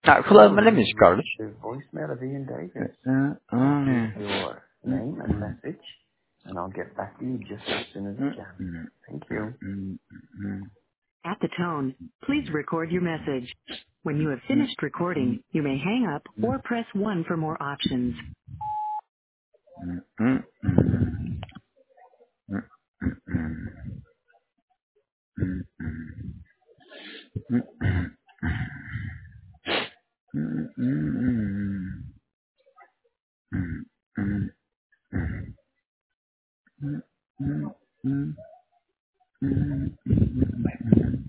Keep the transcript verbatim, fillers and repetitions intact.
Uh, hello, my name Hello, is you've Carlos. reached the voicemail of Ian Davis. Uh, Please leave um, your mm, name and mm, message, and I'll get back to you just as soon as I mm, can. mm, Thank mm, you. mm, mm, At the tone, please record your message. When you have mm, finished recording, you may hang up mm, or press one for more options. mm, mm, mm, mm, mm, mm, mm, mm, mm.